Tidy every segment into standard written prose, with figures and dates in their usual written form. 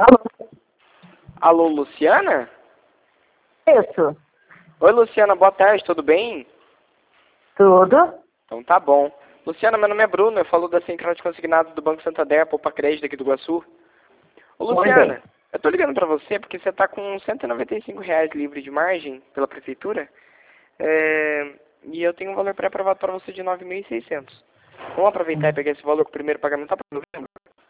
Alô? Alô, Luciana? Isso. Oi, Luciana, boa tarde, tudo bem? Tudo? Então tá bom. Luciana, meu nome é Bruno, eu falo da Central de Consignados do Banco Santander, Poupa Crédito aqui do Iguaçu. Ô, Oi, bem. Luciana, eu tô ligando pra você porque você tá com R$ 195 livre de margem pela prefeitura. E eu tenho um valor pré-aprovado para você de 9.600. Vamos aproveitar e pegar esse valor com o primeiro pagamento tá para novembro?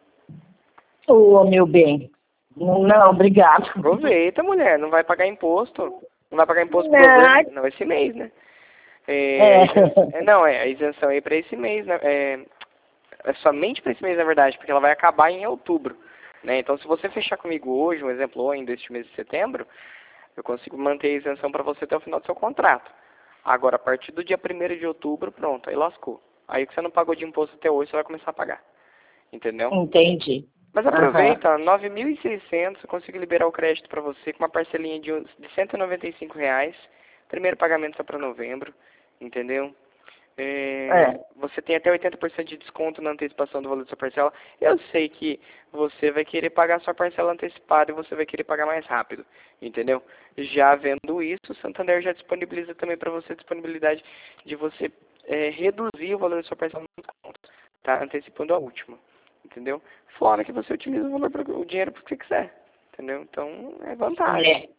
Ô, meu bem. Não, obrigado. Aproveita, mulher, não vai pagar imposto. Não vai pagar imposto pro Não. governo, não, esse mês, né? É. A isenção aí para esse mês, né? É somente para esse mês, na verdade, porque ela vai acabar em outubro, né? Então, se você fechar comigo hoje, um exemplo, ou ainda este mês de setembro, eu consigo manter a isenção para você até o final do seu contrato. Agora, a partir do dia 1º de outubro, pronto, aí lascou. Aí que você não pagou de imposto até hoje, você vai começar a pagar. Entendeu? Entendi. Mas Aham. aproveita, 9.600, eu consigo liberar o crédito para você com uma parcelinha de R$ 195. Primeiro pagamento só para novembro, entendeu? É. Você tem até 80% de desconto na antecipação do valor da sua parcela. Eu sei que você vai querer pagar sua parcela antecipada e você vai querer pagar mais rápido, entendeu? Já vendo isso, o Santander já disponibiliza também para você a disponibilidade de você reduzir o valor da sua parcela no desconto, tá? Antecipando a última, entendeu? Fora que você utiliza o dinheiro para o que você quiser, entendeu? Então, é vantagem. É.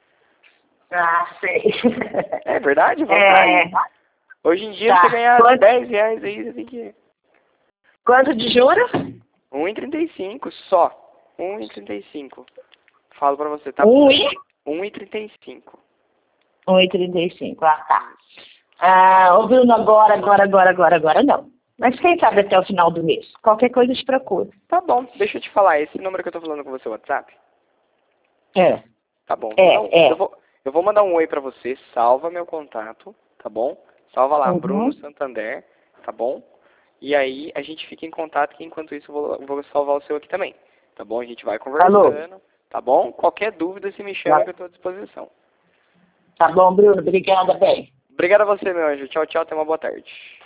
Ah, sei. É verdade, É. vantagem. Hoje em dia, pra você Tá. ganhar R$ 10 aí, você tem que... Quanto de juros? 1,35 só. 1,35. Falo pra você, tá? Um e? 1,35. 1,35. Ah, tá. Ah, ô Bruno, agora não. Mas quem sabe até o final do mês. Qualquer coisa te procura. Tá bom, deixa eu te falar. Esse número que eu tô falando com você, o WhatsApp? É. Tá bom, É. eu vou mandar um oi pra você. Salva meu contato, tá bom? Salva lá, Bruno Uhum. Santander, tá bom? E aí a gente fica em contato que enquanto isso vou salvar o seu aqui também. Tá bom? A gente vai Alô? conversando, tá bom? Qualquer dúvida, se me chama que eu tô à disposição. Tá bom, Bruno. Obrigada, bem. Obrigado a você, meu anjo. Tchau, tchau. Até uma boa tarde.